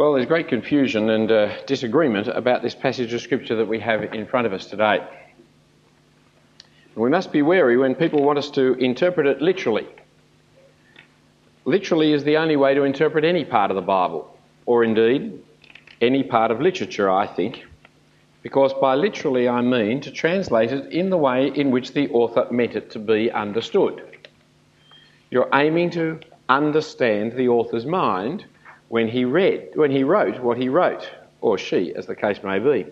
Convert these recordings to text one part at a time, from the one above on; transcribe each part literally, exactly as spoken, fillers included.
Well, there's great confusion and uh, disagreement about this passage of Scripture that we have in front of us today. We must be wary when people want us to interpret it literally. Literally is the only way to interpret any part of the Bible, or indeed any part of literature, I think, because by literally I mean to translate it in the way in which the author meant it to be understood. You're aiming to understand the author's mind when he read, when he wrote what he wrote, or she, as the case may be.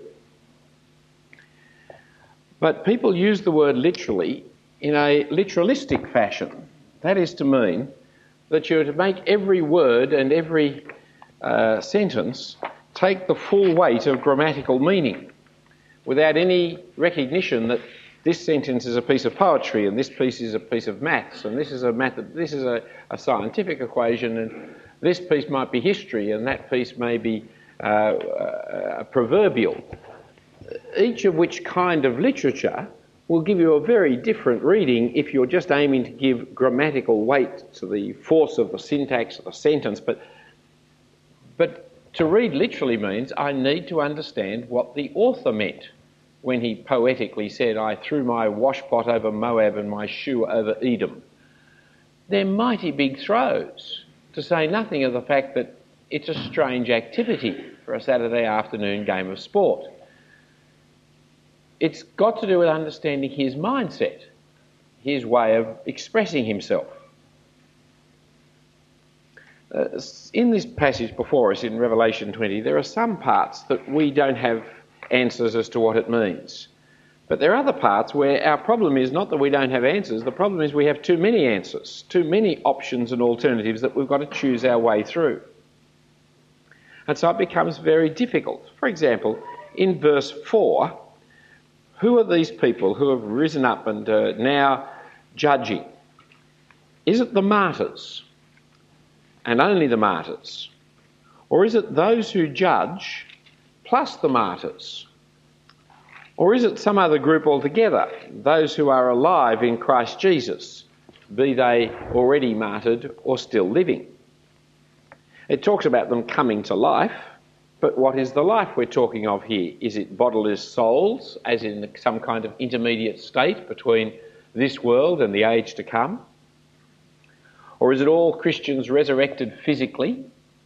But people use the word literally in a literalistic fashion. That is to mean that you're to make every word and every uh, sentence take the full weight of grammatical meaning, without any recognition that this sentence is a piece of poetry and this piece is a piece of maths and this is a method, this is a, a scientific equation and this piece might be history and that piece may be uh, uh, proverbial. Each of which kind of literature will give you a very different reading if you're just aiming to give grammatical weight to the force of the syntax of the sentence. But, but to read literally means I need to understand what the author meant when he poetically said, I threw my washpot over Moab and my shoe over Edom. They're mighty big throws, to say nothing of the fact that it's a strange activity for a Saturday afternoon game of sport. It's got to do with understanding his mindset, his way of expressing himself. Uh, in this passage before us in Revelation twenty, there are some parts that we don't have answers as to what it means. But there are other parts where our problem is not that we don't have answers, the problem is we have too many answers, too many options and alternatives that we've got to choose our way through. And so it becomes very difficult. For example, in verse four, who are these people who have risen up and are now judging? Is it the martyrs, and only the martyrs? Or is it those who judge plus the martyrs? Or is it some other group altogether, those who are alive in Christ Jesus, be they already martyred or still living? It talks about them coming to life, but what is the life we're talking of here? Is it bodily souls, as in some kind of intermediate state between this world and the age to come? Or is it all Christians resurrected physically?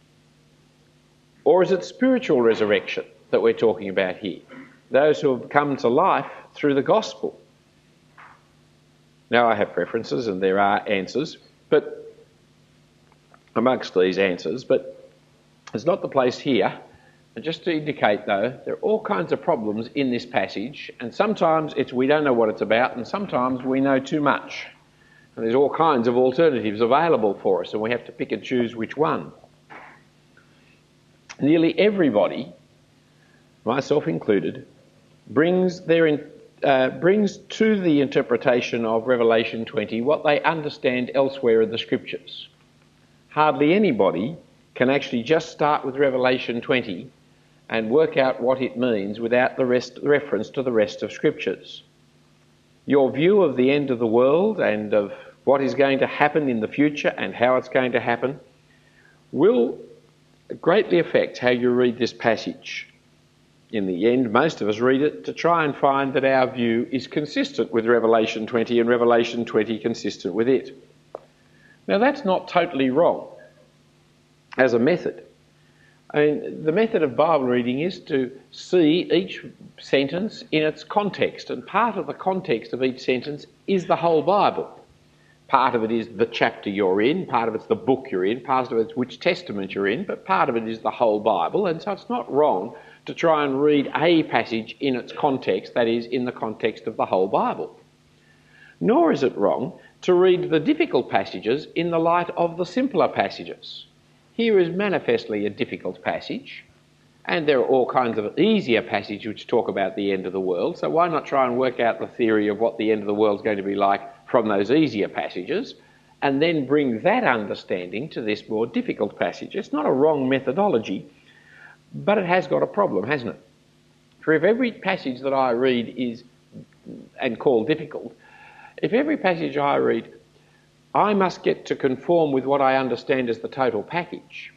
Or is it spiritual resurrection that we're talking about here? Those who have come to life through the gospel. Now I have preferences and there are answers, but amongst these answers, but it's not the place here. And just to indicate though, there are all kinds of problems in this passage, and sometimes it's we don't know what it's about, and sometimes we know too much. And there's all kinds of alternatives available for us, and we have to pick and choose which one. Nearly everybody, myself included, brings their in, uh, brings to the interpretation of Revelation twenty what they understand elsewhere in the Scriptures. Hardly anybody can actually just start with Revelation twenty and work out what it means without the rest, reference to the rest of Scriptures. Your view of the end of the world and of what is going to happen in the future and how it's going to happen will greatly affect how you read this passage. In the end, most of us read it to try and find that our view is consistent with Revelation twenty and Revelation twenty consistent with it. Now that's not totally wrong as a method. I mean, the method of Bible reading is to see each sentence in its context, and part of the context of each sentence is the whole Bible. Part of it is the chapter you're in, part of it's the book you're in, part of it's which testament you're in, but part of it is the whole Bible, and so it's not wrong to try and read a passage in its context, that is, in the context of the whole Bible. Nor is it wrong to read the difficult passages in the light of the simpler passages. Here is manifestly a difficult passage, and there are all kinds of easier passages which talk about the end of the world, so why not try and work out the theory of what the end of the world is going to be like from those easier passages, and then bring that understanding to this more difficult passage. It's not a wrong methodology, but it has got a problem, hasn't it? For if every passage that I read is, and call difficult, if every passage I read I must get to conform with what I understand as the total package,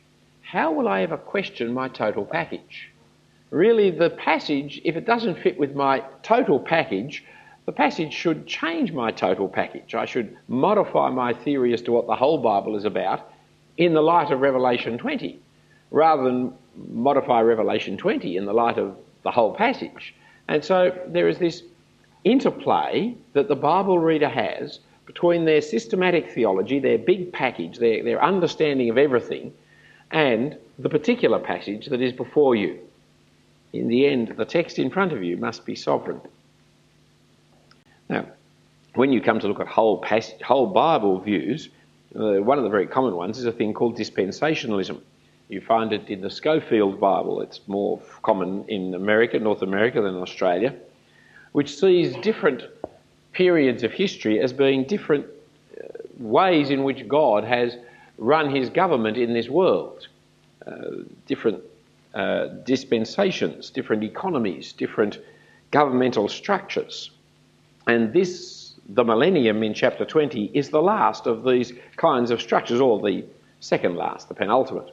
how will I ever question my total package? Really, the passage, if it doesn't fit with my total package, the passage should change my total package. I should modify my theory as to what the whole Bible is about in the light of Revelation twenty, rather than modify Revelation twenty in the light of the whole passage. And so there is this interplay that the Bible reader has between their systematic theology, their big package, their, their understanding of everything, and the particular passage that is before you. In the end, the text in front of you must be sovereign. Now, when you come to look at whole, passage, whole Bible views, uh, one of the very common ones is a thing called dispensationalism. You find it in the Schofield Bible. It's more common in America, North America, than Australia, which sees different periods of history as being different uh, ways in which God has run his government in this world. Uh, different uh, dispensations, different economies, different governmental structures. And this, the millennium in chapter twenty, is the last of these kinds of structures, or the second last, the penultimate.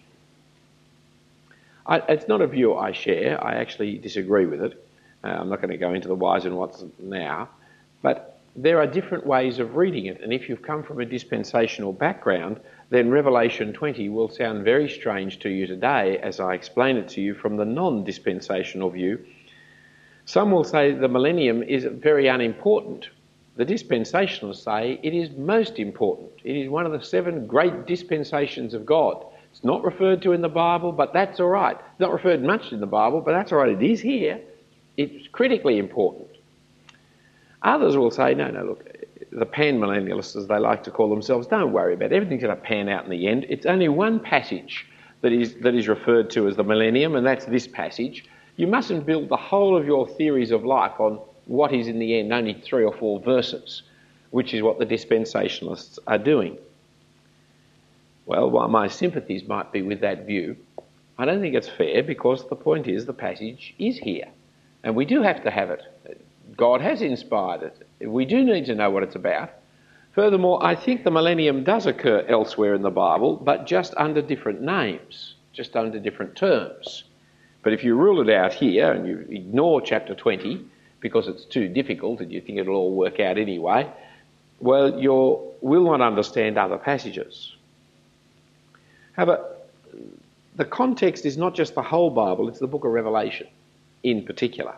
I, it's not a view I share. I actually disagree with it. Uh, I'm not going to go into the whys and whats now, but there are different ways of reading it, and if you've come from a dispensational background, then Revelation twenty will sound very strange to you today as I explain it to you from the non-dispensational view. Some will say the millennium is very unimportant. The dispensationalists say it is most important. It is one of the seven great dispensations of God. It's not referred to in the Bible, but that's all right. It's not referred much in the Bible, but that's all right. It is here. It's critically important. Others will say, no, no, look, the pan-millennialists, as they like to call themselves, don't worry about it. Everything's going to pan out in the end. It's only one passage that is, that is referred to as the millennium, and that's this passage. You mustn't build the whole of your theories of life on what is in the end only three or four verses, which is what the dispensationalists are doing. Well, while my sympathies might be with that view, I don't think it's fair, because the point is the passage is here, and we do have to have it. God has inspired it. We do need to know what it's about. Furthermore, I think the millennium does occur elsewhere in the Bible, but just under different names, just under different terms. But if you rule it out here and you ignore chapter twenty because it's too difficult and you think it'll all work out anyway, well, you will not understand other passages. However, the context is not just the whole Bible, it's the book of Revelation in particular.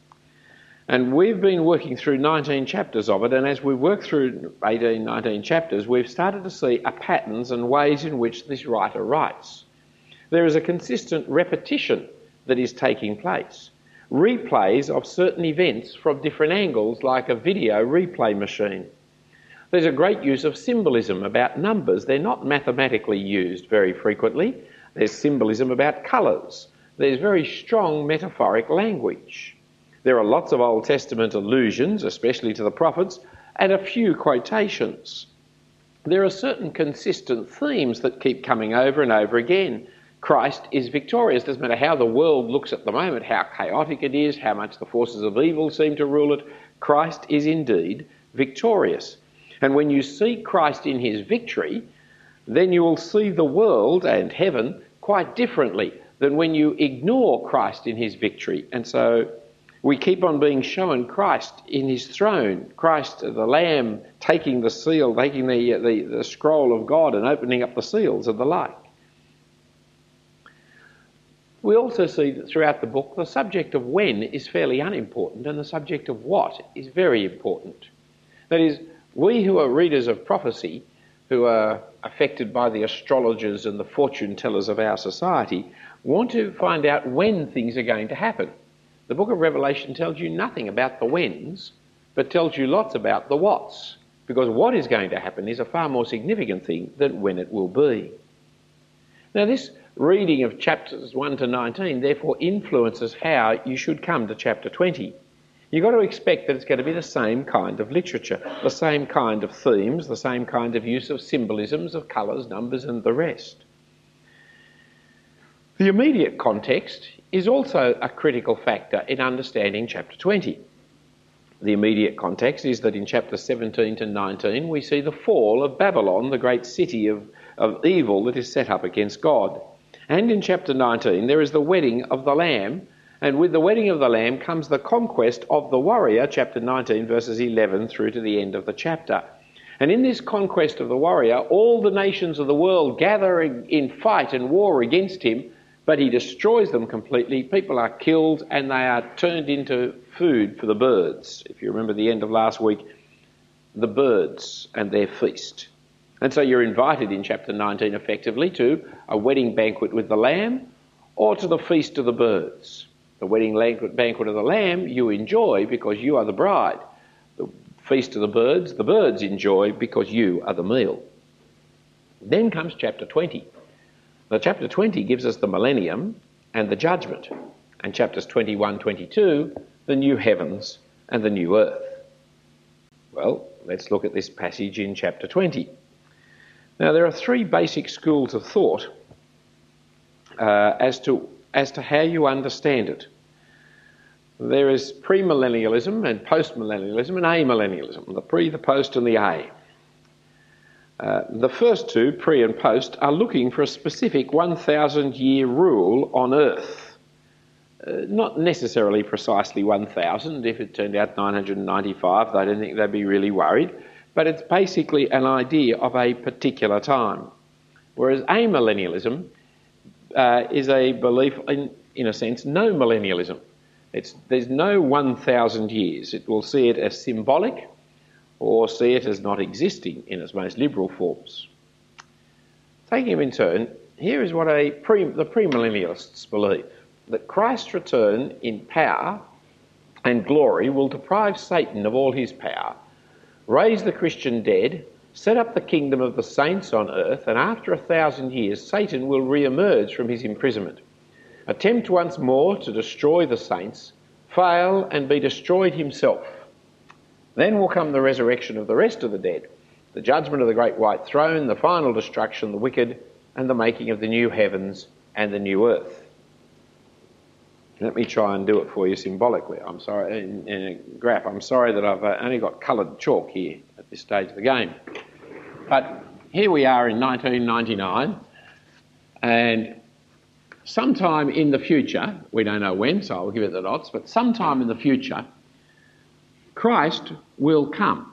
And we've been working through nineteen chapters of it, and as we work through eighteen, nineteen chapters, we've started to see a patterns and ways in which this writer writes. There is a consistent repetition that is taking place. Replays of certain events from different angles, like a video replay machine. There's a great use of symbolism about numbers. They're not mathematically used very frequently. There's symbolism about colours. There's very strong metaphoric language. There are lots of Old Testament allusions, especially to the prophets, and a few quotations. There are certain consistent themes that keep coming over and over again. Christ is victorious. Doesn't matter how the world looks at the moment, how chaotic it is, how much the forces of evil seem to rule it. Christ is indeed victorious. And when you see Christ in his victory, then you will see the world and heaven quite differently than when you ignore Christ in his victory. And so we keep on being shown Christ in his throne, Christ the Lamb taking the seal, taking the, the, the scroll of God and opening up the seals and the like. We also see that throughout the book the subject of when is fairly unimportant and the subject of what is very important. That is, we who are readers of prophecy, who are affected by the astrologers and the fortune tellers of our society, want to find out when things are going to happen. The book of Revelation tells you nothing about the whens, but tells you lots about the whats, because what is going to happen is a far more significant thing than when it will be. Now, this reading of chapters one to nineteen therefore influences how you should come to chapter twenty. You've got to expect that it's going to be the same kind of literature, the same kind of themes, the same kind of use of symbolisms, of colours, numbers and the rest. The immediate context is also a critical factor in understanding chapter twenty. The immediate context is that in chapters seventeen to nineteen we see the fall of Babylon, the great city of, of evil that is set up against God. And in chapter nineteen, there is the wedding of the Lamb, and with the wedding of the Lamb comes the conquest of the warrior, chapter nineteen, verses eleven through to the end of the chapter. And in this conquest of the warrior, all the nations of the world gather in fight and war against him, but he destroys them completely. People are killed and they are turned into food for the birds. If you remember the end of last week, the birds and their feast. And so you're invited in chapter nineteen effectively to a wedding banquet with the Lamb or to the feast of the birds. The wedding banquet of the Lamb you enjoy because you are the bride. The feast of the birds, the birds enjoy because you are the meal. Then comes chapter twenty. The chapter twenty gives us the millennium and the judgment. And chapters twenty-one, twenty-two, the new heavens and the new earth. Well, let's look at this passage in chapter twenty. Now, there are three basic schools of thought uh, as to as to how you understand it. There is premillennialism and postmillennialism and amillennialism, the pre, the post and the a. Uh, the first two, pre and post, are looking for a specific one thousand year rule on earth. Uh, not necessarily precisely one thousand. If it turned out nine hundred ninety-five, I don't think they'd be really worried. But it's basically an idea of a particular time. Whereas amillennialism uh, is a belief in, in a sense, no millennialism. It's, there's no one thousand years. It will see it as symbolic or see it as not existing in its most liberal forms. Taking them in turn, here is what a pre, the premillennialists believe, that Christ's return in power and glory will deprive Satan of all his power, raise the Christian dead, set up the kingdom of the saints on earth, and after a thousand years Satan will re-emerge from his imprisonment, attempt once more to destroy the saints, fail and be destroyed himself. Then will come the resurrection of the rest of the dead, the judgment of the great white throne, the final destruction of the wicked, and the making of the new heavens and the new earth. Let me try and do it for you symbolically. I'm sorry, in, in a graph. I'm sorry that I've uh, only got coloured chalk here at this stage of the game. But here we are in nineteen ninety-nine, and sometime in the future, we don't know when, so I'll give it the dots, but sometime in the future, Christ will come.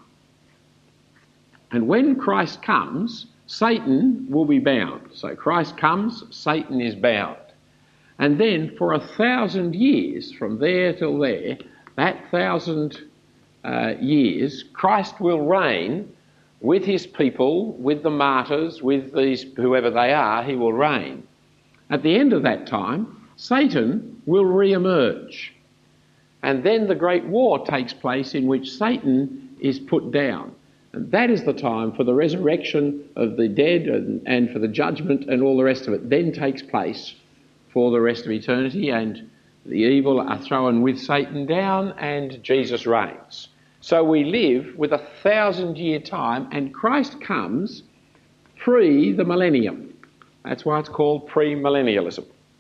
And when Christ comes, Satan will be bound. So Christ comes, Satan is bound. And then for a thousand years, from there till there, that thousand uh, years, Christ will reign with his people, with the martyrs, with these whoever they are, he will reign. At the end of that time, Satan will re-emerge. And then the great war takes place in which Satan is put down. And that is the time for the resurrection of the dead and, and for the judgment and all the rest of it then takes place for the rest of eternity, and the evil are thrown with Satan down and Jesus reigns. So we live with a thousand year time and Christ comes pre the millennium. That's why it's called premillennialism.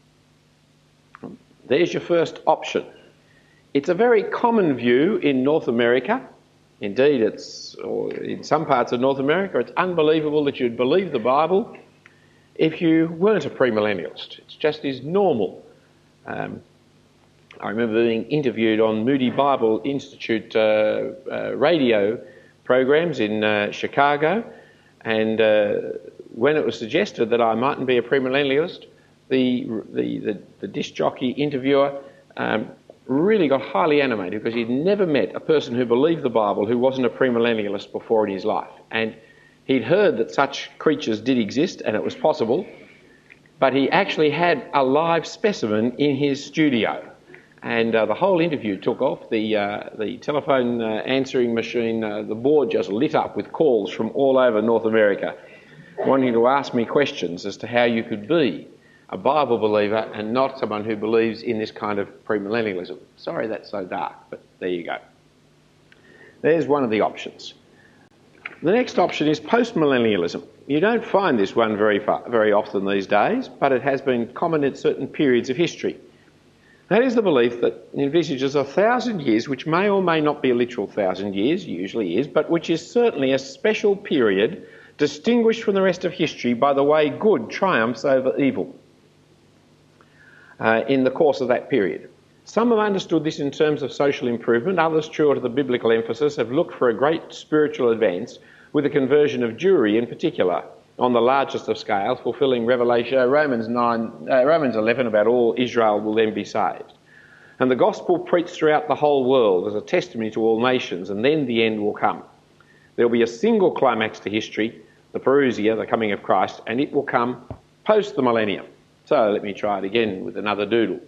There's your first option. It's a very common view in North America. Indeed, it's or in some parts of North America, it's unbelievable that you'd believe the Bible if you weren't a premillennialist. It just is normal. Um, I remember being interviewed on Moody Bible Institute uh, uh, radio programs in uh, Chicago, and uh, when it was suggested that I mightn't be a premillennialist, the the, the, the disc jockey interviewer um, really got highly animated because he'd never met a person who believed the Bible who wasn't a premillennialist before in his life. And he'd heard that such creatures did exist and it was possible, but he actually had a live specimen in his studio. And uh, the whole interview took off. The uh, the telephone uh, answering machine, uh, the board just lit up with calls from all over North America wanting to ask me questions as to how you could be a Bible believer and not someone who believes in this kind of premillennialism. Sorry that's so dark, but there you go. There's one of the options. The next option is postmillennialism. You don't find this one very far, very often these days, but it has been common at certain periods of history. That is the belief that envisages a thousand years, which may or may not be a literal thousand years, usually is, but which is certainly a special period distinguished from the rest of history by the way good triumphs over evil. uh, in the course of that period. Some have understood this in terms of social improvement, others, true to the biblical emphasis, have looked for a great spiritual advance with the conversion of Jewry in particular, on the largest of scales, fulfilling Revelation, uh, Romans nine, uh, Romans eleven about all Israel will then be saved. And the gospel preached throughout the whole world as a testimony to all nations, and then the end will come. There will be a single climax to history, the parousia, the coming of Christ, and it will come post the millennium. So let me try it again with another doodle.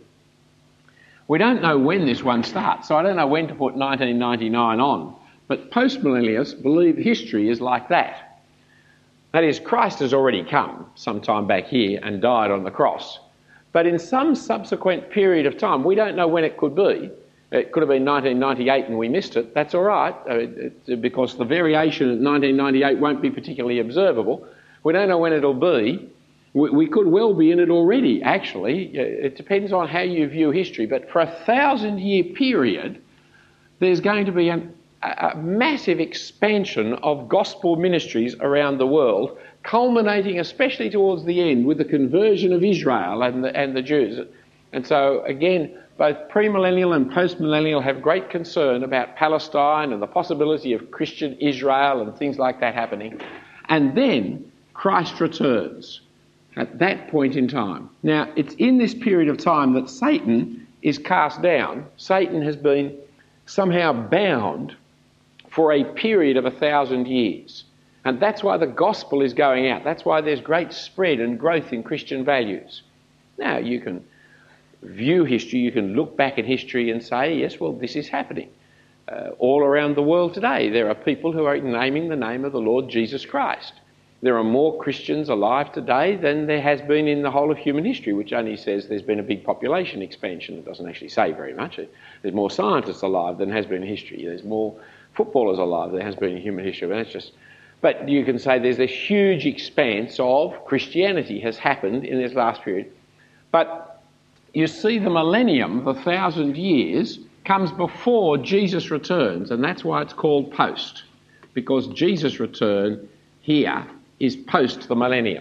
We don't know when this one starts, so I don't know when to put nineteen ninety-nine on, but post-millennialists believe history is like that. That is, Christ has already come sometime back here and died on the cross. But in some subsequent period of time, we don't know when it could be. It could have been nineteen ninety-eight and we missed it. That's all right, because the variation in nineteen ninety-eight won't be particularly observable. We don't know when it'll be. We could well be in it already, actually. It depends on how you view history. But for a thousand-year period, there's going to be an a massive expansion of gospel ministries around the world, culminating especially towards the end with the conversion of Israel and the, and the Jews. And so, again, both premillennial and postmillennial have great concern about Palestine and the possibility of Christian Israel and things like that happening. And then Christ returns at that point in time. Now, it's in this period of time that Satan is cast down. Satan has been somehow bound for a period of a thousand years. And that's why the gospel is going out. That's why there's great spread and growth in Christian values. Now, you can view history, you can look back at history and say, yes, well, this is happening. Uh, all around the world today, there are people who are naming the name of the Lord Jesus Christ. There are more Christians alive today than there has been in the whole of human history, which only says there's been a big population expansion. It doesn't actually say very much. There's more scientists alive than has been in history. There's more footballers alive than has been in human history. But, that's just, but you can say there's a huge expanse of Christianity has happened in this last period. But you see, the millennium, the thousand years, comes before Jesus returns, and that's why it's called post, because Jesus' return here is post the millennium.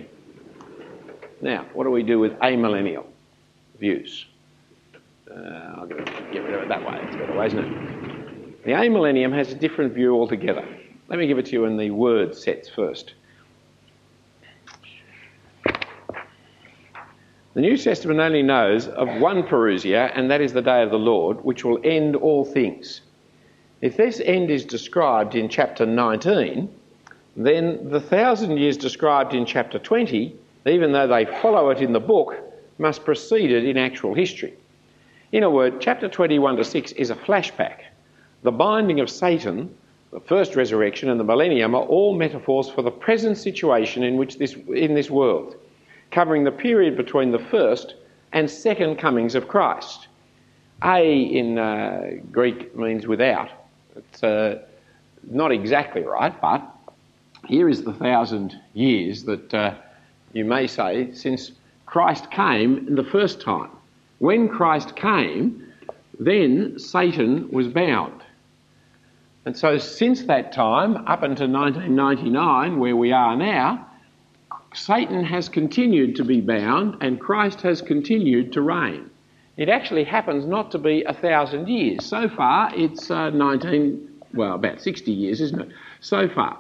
Now, what do we do with amillennial views? Uh, I'll get rid of it that way. It's a better way, isn't it? The amillennium has a different view altogether. Let me give it to you in the word sets first. The New Testament only knows of one parousia, and that is the day of the Lord, which will end all things. If this end is described in chapter nineteen, then the thousand years described in chapter twenty, even though they follow it in the book, must precede it in actual history. In a word, chapter twenty-one to six is a flashback. The binding of Satan, the first resurrection and the millennium are all metaphors for the present situation in which this in this world, covering the period between the first and second comings of Christ. A in uh, Greek means without. It's uh, not exactly right, but here is the thousand years that uh, you may say since Christ came the first time. When Christ came, then Satan was bound. And so since that time, up until nineteen ninety-nine, where we are now, Satan has continued to be bound and Christ has continued to reign. It actually happens not to be a thousand years. So far, it's uh, nineteen, well, about sixty years, isn't it? So far.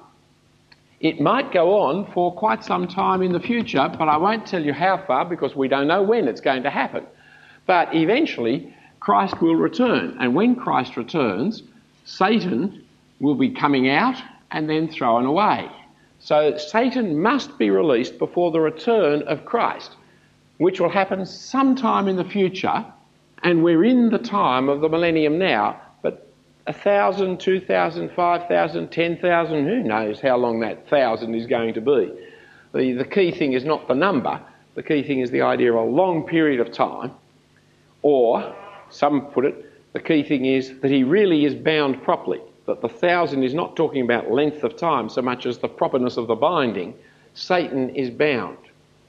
It might go on for quite some time in the future, but I won't tell you how far because we don't know when it's going to happen. But eventually, Christ will return. And when Christ returns, Satan will be coming out and then thrown away. So Satan must be released before the return of Christ, which will happen sometime in the future, and we're in the time of the millennium now, but a thousand, two thousand, five thousand, ten thousand, who knows how long that thousand is going to be. The, the key thing is not the number, the key thing is the idea of a long period of time, or, some put it, the key thing is that he really is bound properly, that the thousand is not talking about length of time so much as the properness of the binding. Satan is bound.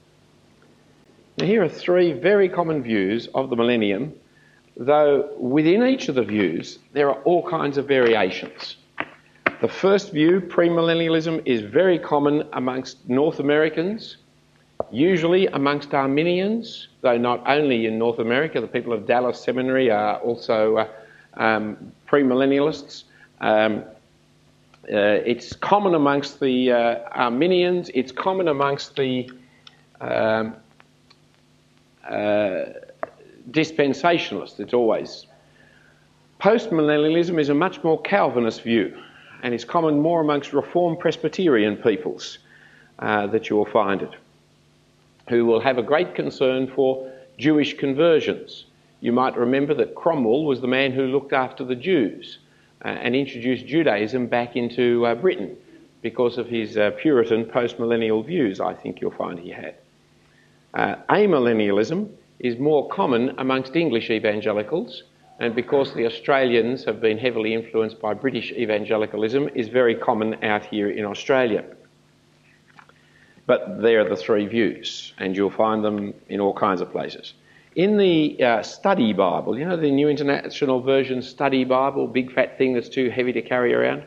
Now here are three very common views of the millennium, though within each of the views there are all kinds of variations. The first view, premillennialism, is very common amongst North Americans usually amongst Arminians, though not only in North America. The people of Dallas Seminary are also uh, um, premillennialists. Um, uh, it's common amongst the uh, Arminians. It's common amongst the um, uh, dispensationalists. It's always. Postmillennialism is a much more Calvinist view, and it's common more amongst Reformed Presbyterian peoples uh, that you will find it, who will have a great concern for Jewish conversions. You might remember that Cromwell was the man who looked after the Jews uh, and introduced Judaism back into uh, Britain because of his uh, Puritan post-millennial views, I think you'll find he had. Uh, amillennialism is more common amongst English evangelicals, and because the Australians have been heavily influenced by British evangelicalism, is very common out here in Australia. But there are the three views, and you'll find them in all kinds of places. In the uh, Study Bible, you know the New International Version Study Bible, big fat thing that's too heavy to carry around?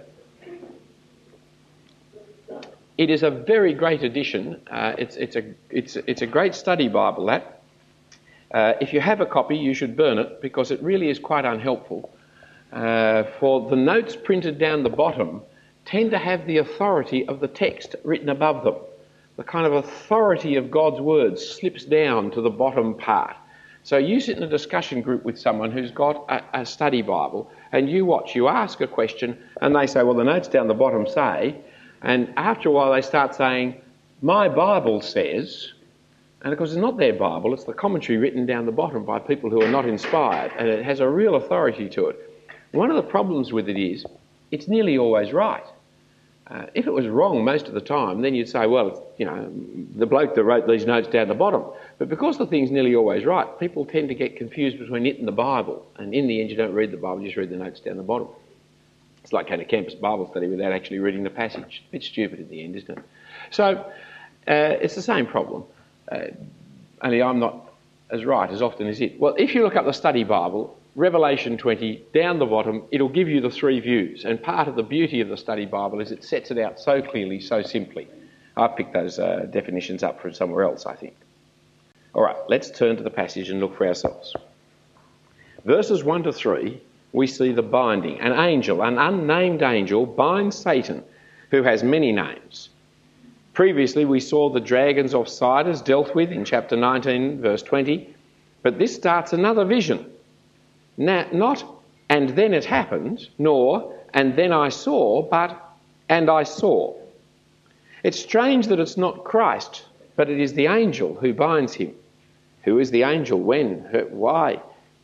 It is a very great edition. Uh, it's, it's, a, it's, it's a great study Bible, that. Uh, if you have a copy, you should burn it, because it really is quite unhelpful. Uh, for the notes printed down the bottom tend to have the authority of the text written above them. The kind of authority of God's words slips down to the bottom part. So you sit in a discussion group with someone who's got a, a study Bible, and you watch, you ask a question, and they say, well, the notes down the bottom say, and after a while they start saying, my Bible says, and of course it's not their Bible, it's the commentary written down the bottom by people who are not inspired, and it has a real authority to it. One of the problems with it is, it's nearly always right. Uh, if it was wrong most of the time, then you'd say, well, you know, the bloke that wrote these notes down the bottom. But because the thing's nearly always right, people tend to get confused between it and the Bible. And in the end, you don't read the Bible, you just read the notes down the bottom. It's like having a campus Bible study without actually reading the passage. A bit stupid in the end, isn't it? So, uh, it's the same problem. Uh, only I'm not as right as often as it. Well, if you look up the Study Bible, Revelation twenty, down the bottom, it'll give you the three views. And part of the beauty of the Study Bible is it sets it out so clearly, so simply. I've picked those uh, definitions up from somewhere else, I think. All right, let's turn to the passage and look for ourselves. Verses one to three, we see the binding. An angel, an unnamed angel, binds Satan, who has many names. Previously, we saw the dragons of Sidus dealt with in chapter nineteen, verse twenty. But this starts another vision. Now, not, and then it happened, nor, and then I saw, but, and I saw. It's strange that it's not Christ, but it is the angel who binds him. Who is the angel? When? Why?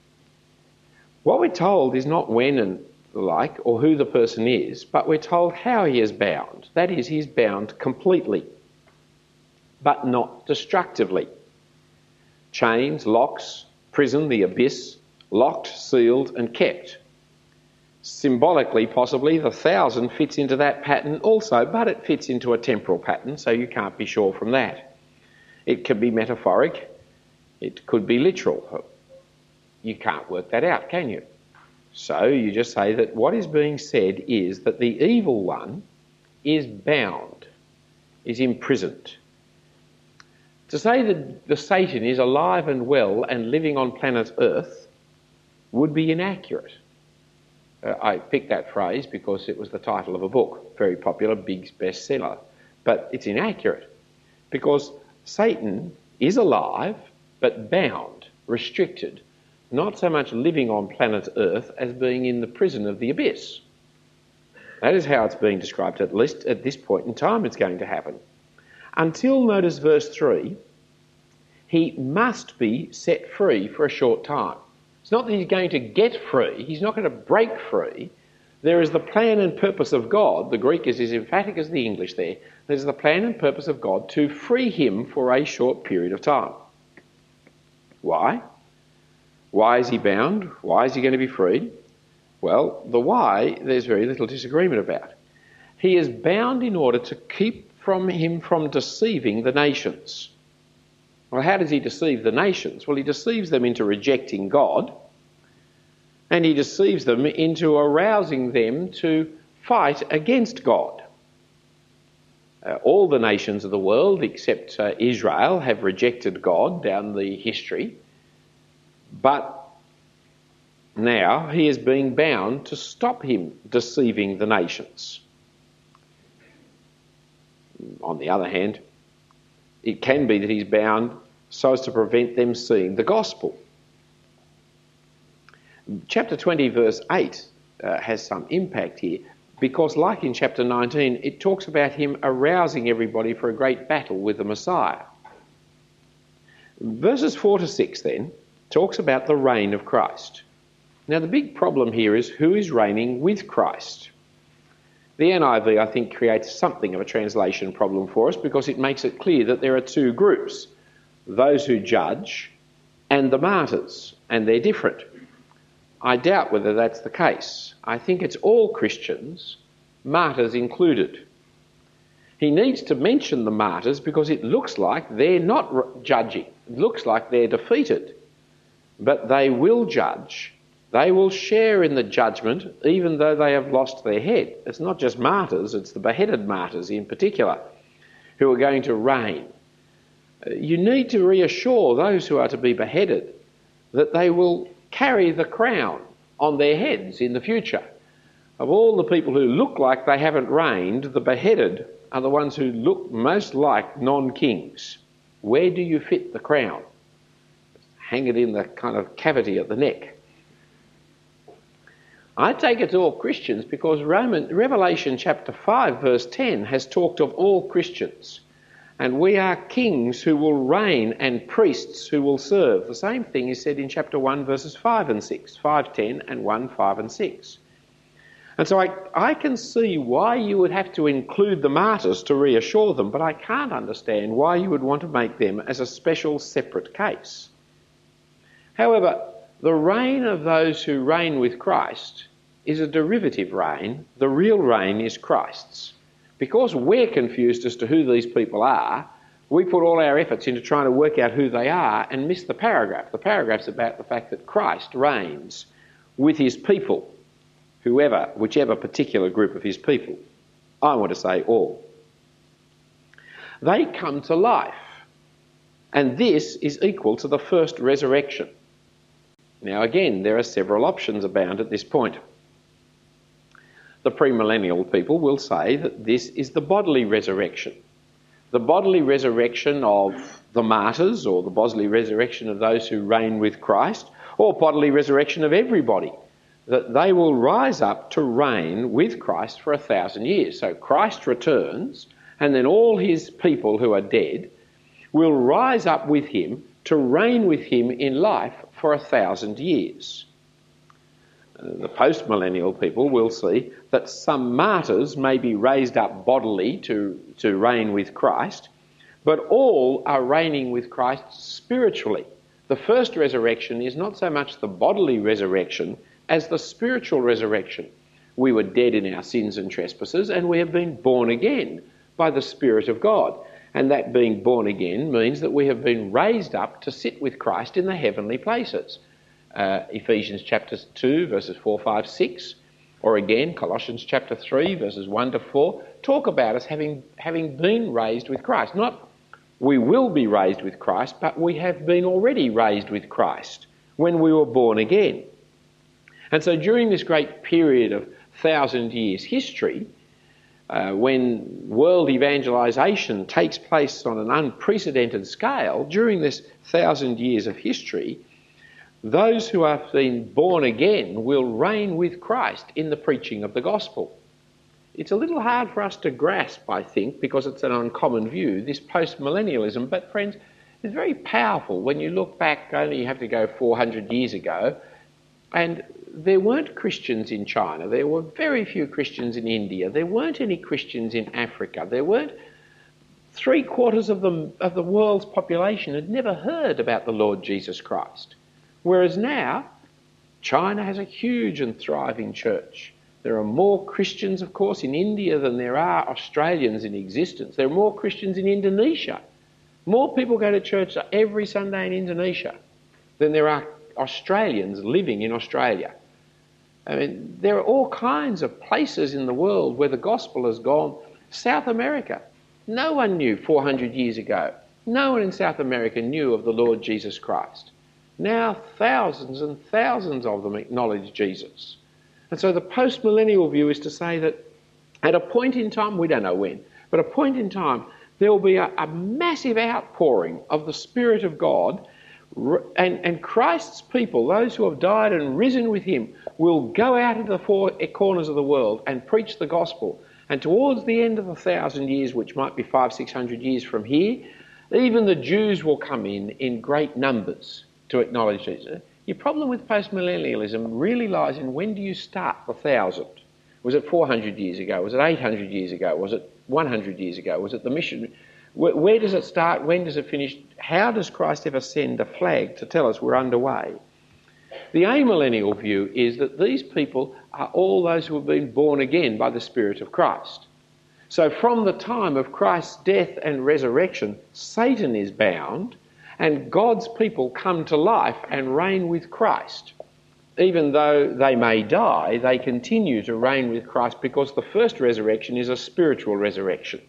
What we're told is not when and the like, or who the person is, but we're told how he is bound. That is, he's bound completely, but not destructively. Chains, locks, prison, the abyss, locked, sealed and kept. Symbolically, possibly, the thousand fits into that pattern also, but it fits into a temporal pattern, so you can't be sure from that. It could be metaphoric, it could be literal. You can't work that out, can you? So you just say that what is being said is that the evil one is bound, is imprisoned. To say that the Satan is alive and well and living on planet Earth would be inaccurate. Uh, I picked that phrase because it was the title of a book, very popular, big bestseller. But it's inaccurate because Satan is alive but bound, restricted, not so much living on planet Earth as being in the prison of the abyss. That is how it's being described, at least at this point in time it's going to happen. Until, notice verse three, he must be set free for a short time. It's not that he's going to get free, he's not going to break free. There is the plan and purpose of God, the Greek is as emphatic as the English there, there's the plan and purpose of God to free him for a short period of time. Why? Why is he bound? Why is he going to be freed? Well, the why, there's very little disagreement about. He is bound in order to keep from him from deceiving the nations. Well, how does he deceive the nations? Well, he deceives them into rejecting God, and he deceives them into arousing them to fight against God. Uh, all the nations of the world except uh, Israel have rejected God down the history, but now he is being bound to stop him deceiving the nations. On the other hand, it can be that he's bound so as to prevent them seeing the gospel. Chapter twenty verse eight uh, has some impact here, because like in chapter nineteen, it talks about him arousing everybody for a great battle with the Messiah. Verses four to six then talks about the reign of Christ. Now the big problem here is who is reigning with Christ. The N I V, I think, creates something of a translation problem for us because it makes it clear that there are two groups, those who judge and the martyrs, and they're different. I doubt whether that's the case. I think it's all Christians, martyrs included. He needs to mention the martyrs because it looks like they're not judging. It looks like they're defeated. But they will judge. They will share in the judgment even though they have lost their head. It's not just martyrs, it's the beheaded martyrs in particular who are going to reign. You need to reassure those who are to be beheaded that they will carry the crown on their heads in the future. Of all the people who look like they haven't reigned, the beheaded are the ones who look most like non-kings. Where do you fit the crown? Hang it in the kind of cavity at the neck. I take it's all Christians because Roman, Revelation chapter five verse ten has talked of all Christians. And we are kings who will reign and priests who will serve. The same thing is said in chapter one verses five and six, five ten and one, five and six. And so I, I can see why you would have to include the martyrs to reassure them, but I can't understand why you would want to make them as a special separate case. However, the reign of those who reign with Christ is a derivative reign. The real reign is Christ's. Because we're confused as to who these people are, we put all our efforts into trying to work out who they are and miss the paragraph. The paragraph's about the fact that Christ reigns with his people, whoever, whichever particular group of his people. I want to say all. They come to life, and this is equal to the first resurrection. Now again, there are several options abound at this point. The premillennial people will say that this is the bodily resurrection. The bodily resurrection of the martyrs, or the bodily resurrection of those who reign with Christ, or bodily resurrection of everybody, that they will rise up to reign with Christ for a thousand years. So Christ returns, and then all his people who are dead will rise up with him to reign with him in life for a thousand years. The post-millennial people will see that some martyrs may be raised up bodily to, to reign with Christ, but all are reigning with Christ spiritually. The first resurrection is not so much the bodily resurrection as the spiritual resurrection. We were dead in our sins and trespasses, and we have been born again by the Spirit of God. And that being born again means that we have been raised up to sit with Christ in the heavenly places. Uh, Ephesians chapter two, verses four, five, six, or again Colossians chapter three, verses one to four, talk about us having, having been raised with Christ. Not we will be raised with Christ, but we have been already raised with Christ when we were born again. And so during this great period of thousand years history, uh, when world evangelisation takes place on an unprecedented scale, during this thousand years of history, those who have been born again will reign with Christ in the preaching of the gospel. It's a little hard for us to grasp, I think, because it's an uncommon view, this post-millennialism. But friends, it's very powerful when you look back. Only you have to go four hundred years ago, and there weren't Christians in China. There were very few Christians in India. There weren't any Christians in Africa. There weren't three quarters of the, of the world's population had never heard about the Lord Jesus Christ. Whereas now, China has a huge and thriving church. There are more Christians, of course, in India than there are Australians in existence. There are more Christians in Indonesia. More people go to church every Sunday in Indonesia than there are Australians living in Australia. I mean, there are all kinds of places in the world where the gospel has gone. South America, No one knew four hundred years ago. No one in South America knew of the Lord Jesus Christ. Now thousands and thousands of them acknowledge Jesus. And so the post-millennial view is to say that at a point in time, we don't know when, but a point in time, there will be a, a massive outpouring of the Spirit of God, and, and Christ's people, those who have died and risen with him, will go out into the four corners of the world and preach the gospel. And towards the end of the thousand years, which might be five, six hundred years from here, even the Jews will come in in great numbers to acknowledge Jesus. Your problem with postmillennialism really lies in when do you start the thousand? Was it four hundred years ago? Was it eight hundred years ago? Was it one hundred years ago? Was it the mission? Where, where does it start? When does it finish? How does Christ ever send a flag to tell us we're underway? The amillennial view is that these people are all those who have been born again by the Spirit of Christ. So from the time of Christ's death and resurrection, Satan is bound, and God's people come to life and reign with Christ. Even though they may die, they continue to reign with Christ because the first resurrection is a spiritual resurrection.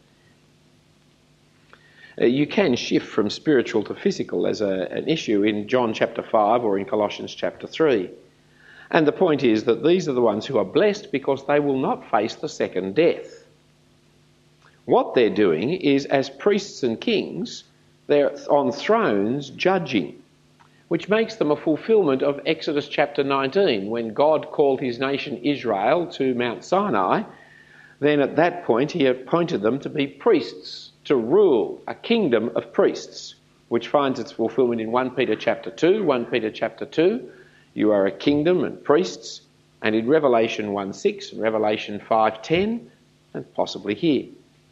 Uh, you can shift from spiritual to physical as a, an issue in John chapter five or in Colossians chapter three. And the point is that these are the ones who are blessed because they will not face the second death. What they're doing is, as priests and kings, they're on thrones judging, which makes them a fulfilment of Exodus chapter nineteen, when God called his nation Israel to Mount Sinai. Then at that point he appointed them to be priests, to rule a kingdom of priests, which finds its fulfilment in First Peter chapter two, First Peter chapter two, you are a kingdom and priests, and in Revelation one six and Revelation five ten, and possibly here.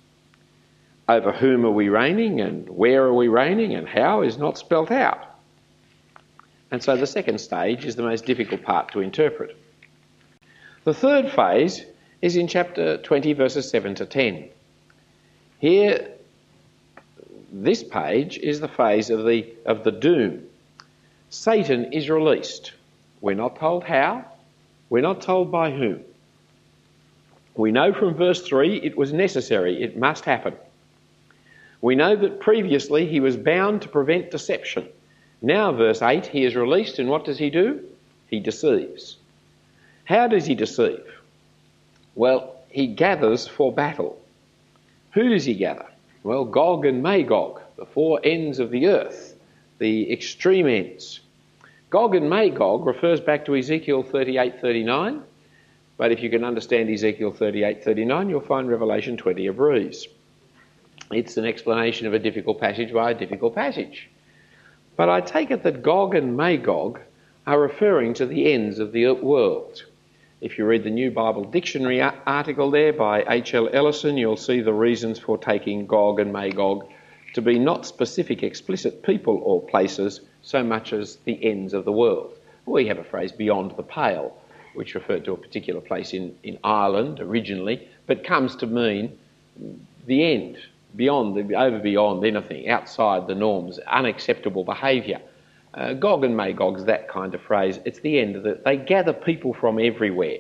Over whom are we reigning, and where are we reigning, and how is not spelt out. And so the second stage is the most difficult part to interpret. The third phase is in chapter twenty, verses seven to ten. Here, this page is the phase of the, of the doom. Satan is released. We're not told how. We're not told by whom. We know from verse three it was necessary. It must happen. We know that previously he was bound to prevent deception. Now, verse eight, he is released, and what does he do? He deceives. How does he deceive? Well, he gathers for battle. Who does he gather? Well, Gog and Magog, the four ends of the earth, the extreme ends. Gog and Magog refers back to Ezekiel thirty-eight thirty-nine, but if you can understand Ezekiel thirty-eight thirty-nine, you'll find Revelation twenty a breeze. It's an explanation of a difficult passage by a difficult passage. But I take it that Gog and Magog are referring to the ends of the world. If you read the New Bible Dictionary article there by H L Ellison, you'll see the reasons for taking Gog and Magog to be not specific explicit people or places so much as the ends of the world. We have a phrase beyond the pale, which referred to a particular place in, in Ireland originally, but comes to mean the end. Beyond, over beyond anything, outside the norms, unacceptable behaviour. Uh, Gog and Magog's that kind of phrase. It's the end of it. They gather people from everywhere.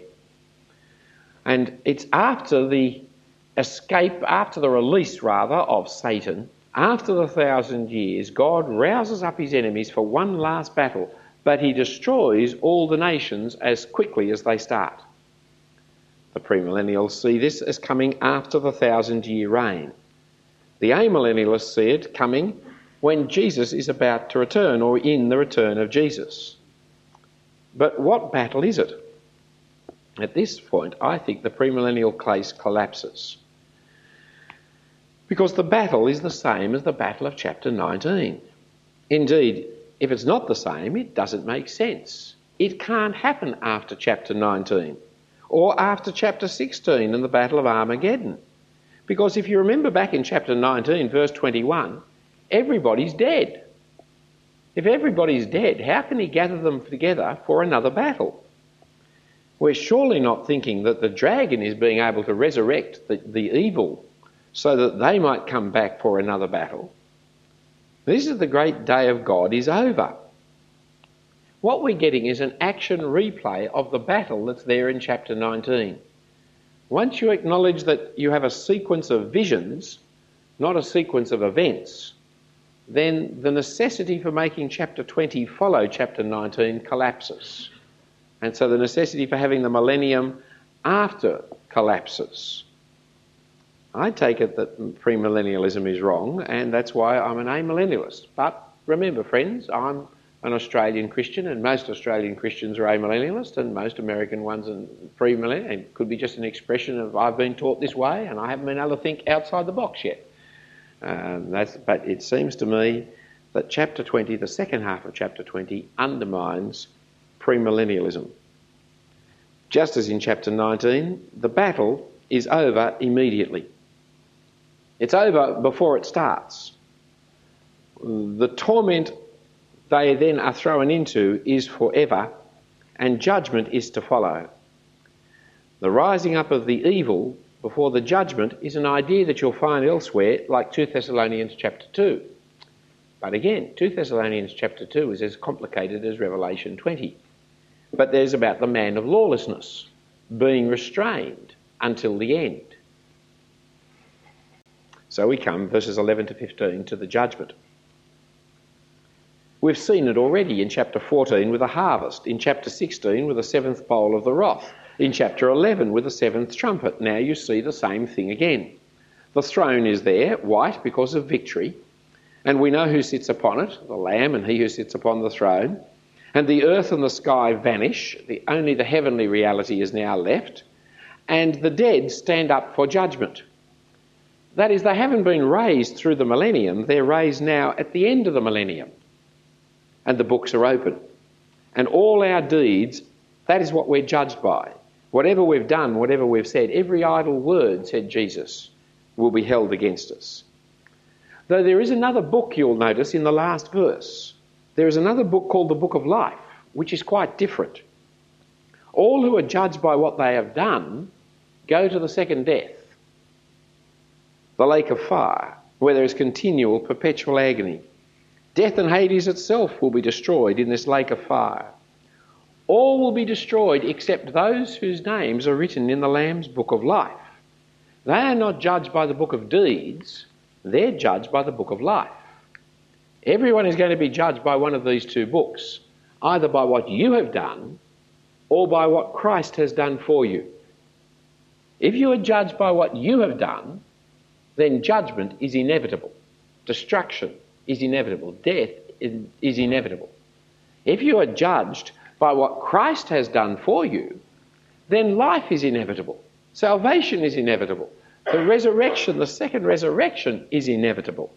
And it's after the escape, after the release, rather, of Satan, after the thousand years, God rouses up his enemies for one last battle, but he destroys all the nations as quickly as they start. The premillennials see this as coming after the thousand-year reign. The amillennialists see it coming when Jesus is about to return, or in the return of Jesus. But what battle is it? At this point, I think the premillennial case collapses. Because the battle is the same as the battle of chapter nineteen. Indeed, if it's not the same, it doesn't make sense. It can't happen after chapter nineteen, or after chapter sixteen and the Battle of Armageddon. Because if you remember back in chapter nineteen, verse twenty-one, everybody's dead. If everybody's dead, how can he gather them together for another battle? We're surely not thinking that the dragon is being able to resurrect the, the evil so that they might come back for another battle. This is the great day of God is over. What we're getting is an action replay of the battle that's there in chapter nineteen. Once you acknowledge that you have a sequence of visions not a sequence of events, then the necessity for making chapter twenty follow chapter nineteen collapses. And so the necessity for having the millennium after collapses. I take it that premillennialism is wrong, and that's why I'm an amillennialist. But remember, friends, I'm an Australian Christian, and most Australian Christians are amillennialist, and most American ones are premillennial. It could be just an expression of I've been taught this way, and I haven't been able to think outside the box yet. Um, that's, but it seems to me that chapter twenty, the second half of chapter twenty, undermines premillennialism. Just as in chapter nineteen, the battle is over immediately. It's over before it starts. The torment they then are thrown into is forever, and judgment is to follow. The rising up of the evil before the judgment is an idea that you'll find elsewhere, like two Thessalonians chapter two. But again, two Thessalonians chapter two is as complicated as Revelation twenty. But there's about the man of lawlessness being restrained until the end. So we come, verses eleven to fifteen, to the judgment. We've seen it already in chapter fourteen with the harvest, in chapter sixteen with the seventh bowl of the wrath, in chapter eleven with the seventh trumpet. Now you see the same thing again. The throne is there, white because of victory, and we know who sits upon it, the Lamb and he who sits upon the throne. And the earth and the sky vanish, the, only the heavenly reality is now left, and the dead stand up for judgment. That is, they haven't been raised through the millennium, they're raised now at the end of the millennium. And the books are open. And all our deeds, that is what we're judged by. Whatever we've done, whatever we've said, every idle word, said Jesus, will be held against us. Though there is another book, you'll notice, in the last verse. There is another book called the Book of Life, which is quite different. All who are judged by what they have done go to the second death, the lake of fire, where there is continual, perpetual agony. Death and Hades itself will be destroyed in this lake of fire. All will be destroyed except those whose names are written in the Lamb's Book of Life. They are not judged by the book of deeds, they're judged by the book of life. Everyone is going to be judged by one of these two books, either by what you have done or by what Christ has done for you. If you are judged by what you have done, then judgment is inevitable. Destruction is inevitable. Death is inevitable. If you are judged by what Christ has done for you, then life is inevitable. Salvation is inevitable. The resurrection, the second resurrection, is inevitable.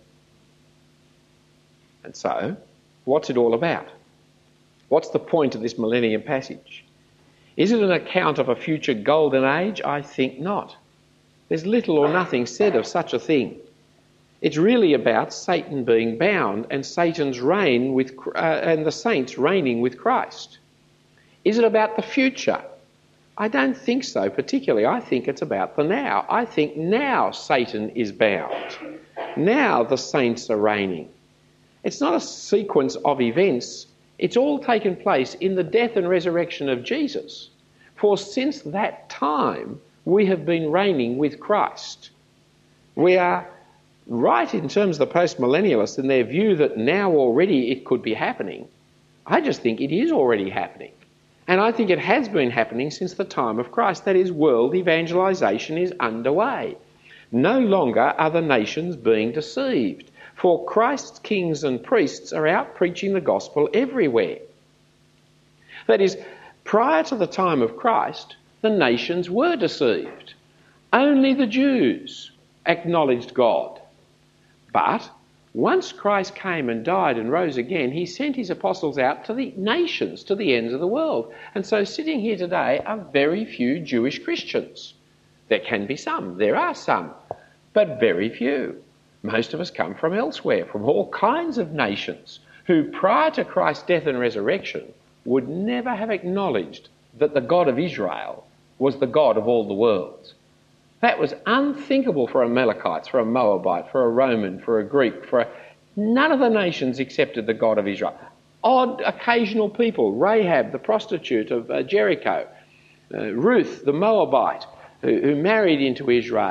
And so, what's it all about? What's the point of this millennium passage? Is it an account of a future golden age? I think not. There's little or nothing said of such a thing. It's really about Satan being bound and Satan's reign with uh, and the saints reigning with Christ. Is it about the future? I don't think so particularly. I think it's about the now. I think now Satan is bound. Now the saints are reigning. It's not a sequence of events. It's all taken place in the death and resurrection of Jesus. For since that time, we have been reigning with Christ. We are right in terms of the post-millennialists in their view that now already it could be happening. I just think it is already happening. And I think it has been happening since the time of Christ. That is, world evangelisation is underway. No longer are the nations being deceived. For Christ's kings and priests are out preaching the gospel everywhere. That is, prior to the time of Christ, the nations were deceived. Only the Jews acknowledged God. But once Christ came and died and rose again, he sent his apostles out to the nations, to the ends of the world. And so sitting here today are very few Jewish Christians. There can be some, there are some, but very few. Most of us come from elsewhere, from all kinds of nations, who prior to Christ's death and resurrection would never have acknowledged that the God of Israel was the God of all the worlds. That was unthinkable for Amalekites, for a Moabite, for a Roman, for a Greek, for a... None of the nations accepted the God of Israel. Odd, occasional people, Rahab, the prostitute of uh, Jericho, uh, Ruth, the Moabite, who, who married into Israel,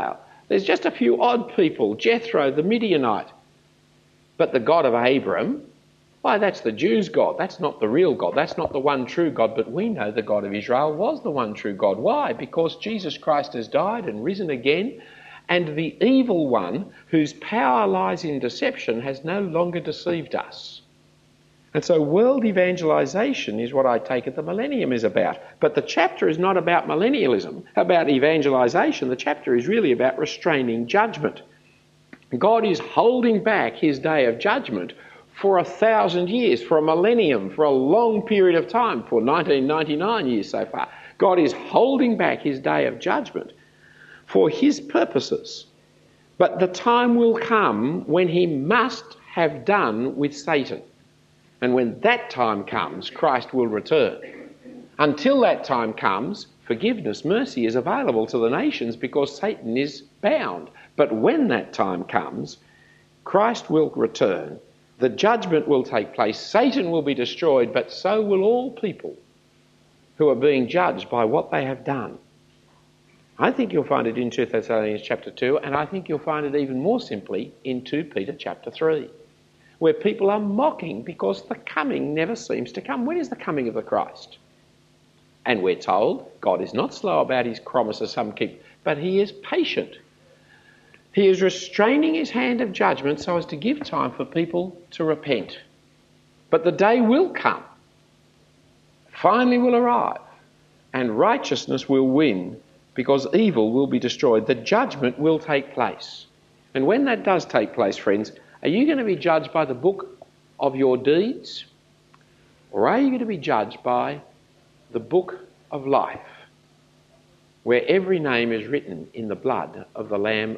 There's just a few odd people, Jethro the Midianite. But the God of Abram, why, that's the Jews' God. That's not the real God. That's not the one true God. But we know the God of Israel was the one true God. Why? Because Jesus Christ has died and risen again, and the evil one, whose power lies in deception, has no longer deceived us. And so world evangelisation is what I take it the millennium is about. But the chapter is not about millennialism, about evangelisation. The chapter is really about restraining judgment. God is holding back his day of judgment for a thousand years, for a millennium, for a long period of time, for nineteen ninety-nine years so far. God is holding back his day of judgment for his purposes. But the time will come when he must have done with Satan. And when that time comes, Christ will return. Until that time comes, forgiveness, mercy is available to the nations because Satan is bound. But when that time comes, Christ will return, the judgment will take place, Satan will be destroyed, but so will all people who are being judged by what they have done. I think you'll find it in Second Thessalonians chapter two, and I think you'll find it even more simply in Second Peter chapter three. Where people are mocking because the coming never seems to come. When is the coming of the Christ? And we're told God is not slow about his promises some keep, but he is patient. He is restraining his hand of judgment so as to give time for people to repent. But the day will come, finally will arrive, and righteousness will win because evil will be destroyed. The judgment will take place. And when that does take place, friends, are you going to be judged by the book of your deeds? Or are you going to be judged by the book of life, where every name is written in the blood of the Lamb,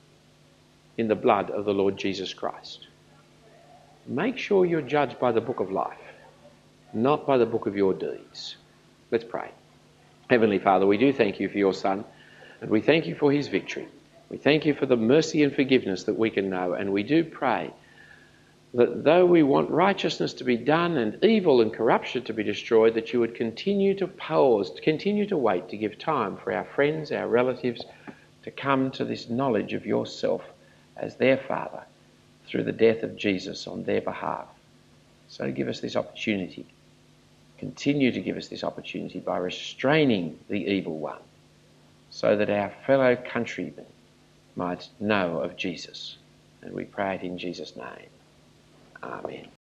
in the blood of the Lord Jesus Christ? Make sure you're judged by the book of life, not by the book of your deeds. Let's pray. Heavenly Father, we do thank you for your Son, and we thank you for his victory. We thank you for the mercy and forgiveness that we can know, and we do pray that though we want righteousness to be done and evil and corruption to be destroyed, that you would continue to pause, continue to wait, to give time for our friends, our relatives, to come to this knowledge of yourself as their Father through the death of Jesus on their behalf. So give us this opportunity. Continue to give us this opportunity by restraining the evil one, so that our fellow countrymen might know of Jesus. And we pray it in Jesus' name. Amen.